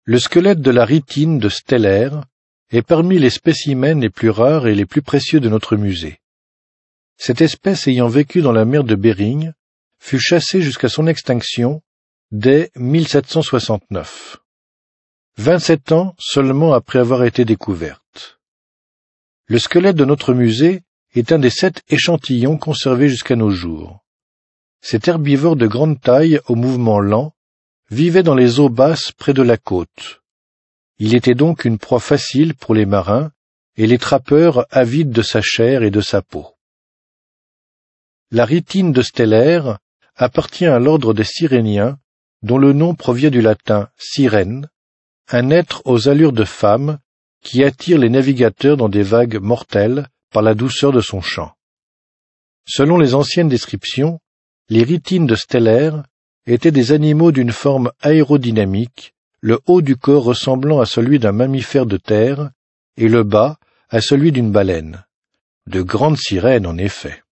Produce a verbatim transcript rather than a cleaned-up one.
Le squelette de la rhytine de Stellaire est parmi les spécimens les plus rares et les plus précieux de notre musée. Cette espèce ayant vécu dans la mer de Bering fut chassée jusqu'à son extinction dès mille sept cent soixante-neuf. Vingt-sept ans seulement après avoir été découverte. Le squelette de notre musée est un des sept échantillons conservés jusqu'à nos jours. Cet herbivore de grande taille au mouvement lent vivait dans les eaux basses près de la côte. Il était donc une proie facile pour les marins et les trappeurs avides de sa chair et de sa peau. La rhytine de Stellaire appartient à l'ordre des Siréniens, dont le nom provient du latin sirène, un être aux allures de femme qui attire les navigateurs dans des vagues mortelles par la douceur de son chant. Selon les anciennes descriptions, les rhytines de Stellaire étaient des animaux d'une forme aérodynamique, le haut du corps ressemblant à celui d'un mammifère de terre et le bas à celui d'une baleine. De grandes sirènes en effet.